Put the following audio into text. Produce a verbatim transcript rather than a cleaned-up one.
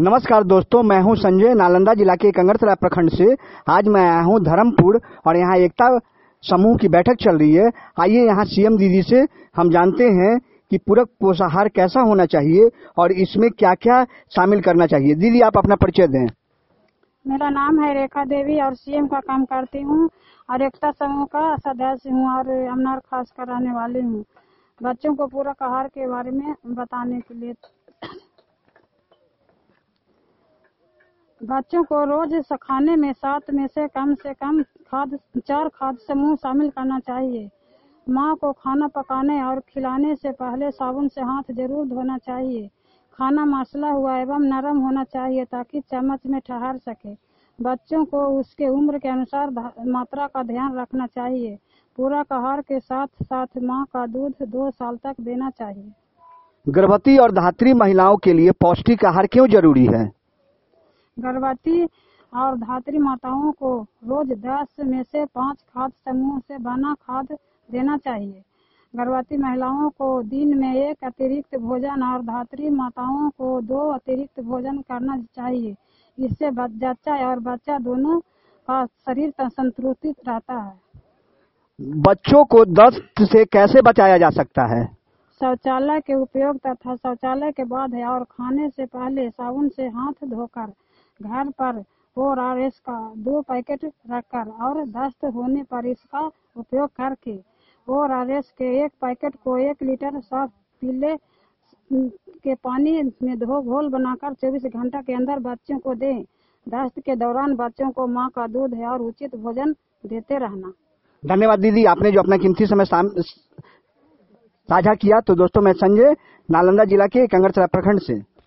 नमस्कार दोस्तों, मैं हूं संजय, नालंदा जिला के कंगड़सराय प्रखंड से। आज मैं आया हूं धर्मपुर और यहां एकता समूह की बैठक चल रही है। आइए यहां सीएम दीदी से हम जानते हैं कि पूरक पोषाहार कैसा होना चाहिए और इसमें क्या क्या शामिल करना चाहिए। दीदी, आप अपना परिचय दें। मेरा नाम है रेखा देवी और सीएम का काम करती हूँ और एकता समूह का सदस्य हूँ और अमनार खास कराने वाली हूँ। बच्चों को पूरक आहार के बारे में बताने के लिए बच्चों को रोज खाने में सात में से कम से कम खाद्य चार खाद्य समूह शामिल करना चाहिए। माँ को खाना पकाने और खिलाने से पहले साबुन से हाथ जरूर धोना चाहिए। खाना मसला हुआ एवं नरम होना चाहिए ताकि चम्मच में ठहर सके। बच्चों को उसके उम्र के अनुसार मात्रा का ध्यान रखना चाहिए। पूरक आहार के साथ साथ माँ का दूध दो साल तक देना चाहिए। गर्भवती और धात्री महिलाओं के लिए पौष्टिक आहार क्यों जरूरी है? गर्भवती और धात्री माताओं को रोज दस में से पाँच खाद्य समूह से बना खाद्य देना चाहिए। गर्भवती महिलाओं को दिन में एक अतिरिक्त भोजन और धात्री माताओं को दो अतिरिक्त भोजन करना चाहिए। इससे जच्चा और बच्चा दोनों का शरीर संतुलित रहता है। बच्चों को दस्त से कैसे बचाया जा सकता है? शौचालय के उपयोग तथा शौचालय के बाद है और खाने से पहले साबुन से हाथ धोकर घर पर ओ आर एस का दो पैकेट रखकर और दस्त होने पर इसका उपयोग करके ओ आर एस के एक पैकेट को एक लीटर साफ पीले के पानी में धो घोल बनाकर चौबीस घंटा के अंदर बच्चों को दें। दस्त के दौरान बच्चों को माँ का दूध है और उचित भोजन देते रहना। धन्यवाद दीदी, आपने जो अपना कीमती समय साझा किया। तो दोस्तों, मैं संजय, नालंदा जिला के कंगड़सराय प्रखंड से।